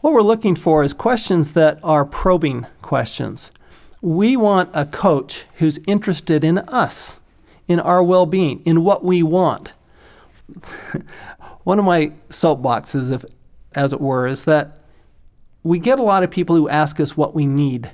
What we're looking for is questions that are probing questions. We want a coach who's interested in us, in our well-being, in what we want. One of my soapboxes, as it were, is that we get a lot of people who ask us what we need.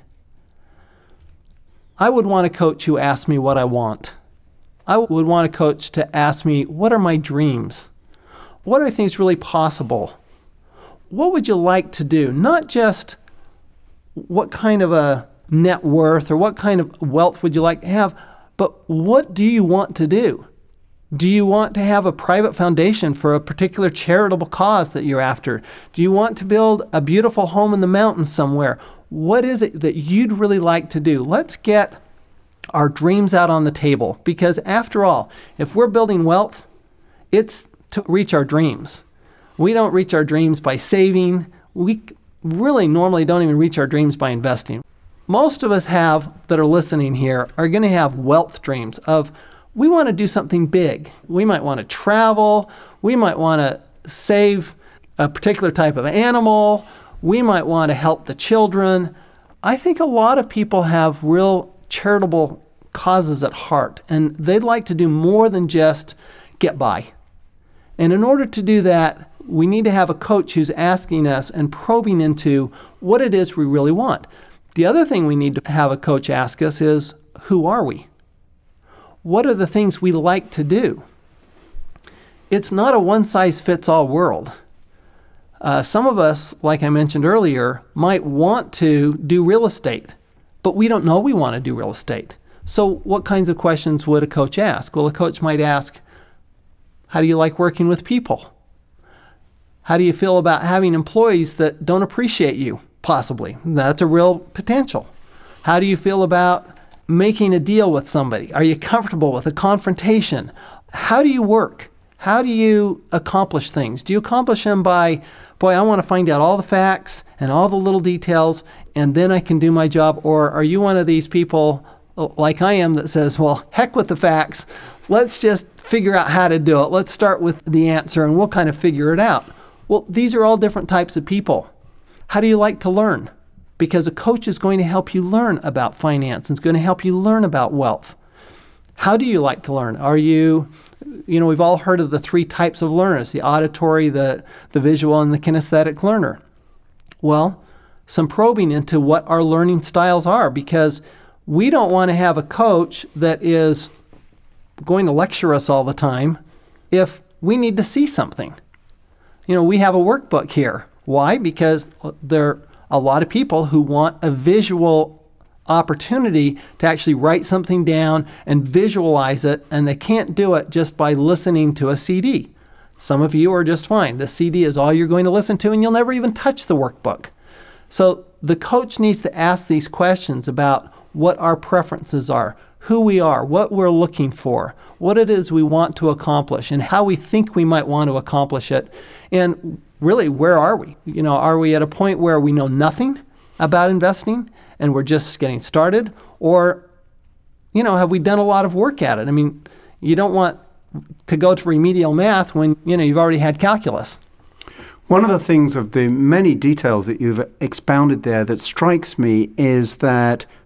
I would want a coach who asks me what I want. I would want a coach to ask me, what are my dreams? What are things really possible? What would you like to do? Not just what kind of a net worth or what kind of wealth would you like to have, but what do you want to do? Do you want to have a private foundation for a particular charitable cause that you're after? Do you want to build a beautiful home in the mountains somewhere? What is it that you'd really like to do? Let's get our dreams out on the table, because after all, if we're building wealth, it's to reach our dreams. We don't reach our dreams by saving. We really normally don't even reach our dreams by investing. Most of us that are listening here are going to have wealth dreams of, we want to do something big. We might want to travel. We might want to save a particular type of animal. We might want to help the children. I think a lot of people have real charitable causes at heart, and they'd like to do more than just get by. And in order to do that, we need to have a coach who's asking us and probing into what it is we really want. The other thing we need to have a coach ask us is, who are we? What are the things we like to do? It's not a one-size-fits-all world. Some of us, like I mentioned earlier, might want to do real estate, but we don't know we want to do real estate. So what kinds of questions would a coach ask? Well, a coach might ask, how do you like working with people? How do you feel about having employees that don't appreciate you? Possibly. That's a real potential. How do you feel about making a deal with somebody? Are you comfortable with a confrontation? How do you work? How do you accomplish things? Do you accomplish them by, I want to find out all the facts and all the little details, and then I can do my job? Or are you one of these people like I am that says, well, heck with the facts. Let's just figure out how to do it. Let's start with the answer and we'll kind of figure it out. Well, these are all different types of people. How do you like to learn? Because a coach is going to help you learn about finance and is going to help you learn about wealth. How do you like to learn? Are you, we've all heard of the 3 types of learners, the auditory, the visual, and the kinesthetic learner. Well, some probing into what our learning styles are, because we don't want to have a coach that is going to lecture us all the time if we need to see something. We have a workbook here. Why? Because there are a lot of people who want a visual opportunity to actually write something down and visualize it, and they can't do it just by listening to a CD. Some of you are just fine. The CD is all you're going to listen to, and you'll never even touch the workbook. So the coach needs to ask these questions about what our preferences are, who we are, what we're looking for, what it is we want to accomplish, and how we think we might want to accomplish it. And really, where are we? Are we at a point where we know nothing about investing and we're just getting started? Or, have we done a lot of work at it? I mean, you don't want to go to remedial math when, you've already had calculus. One of the things of the many details that you've expounded there that strikes me is that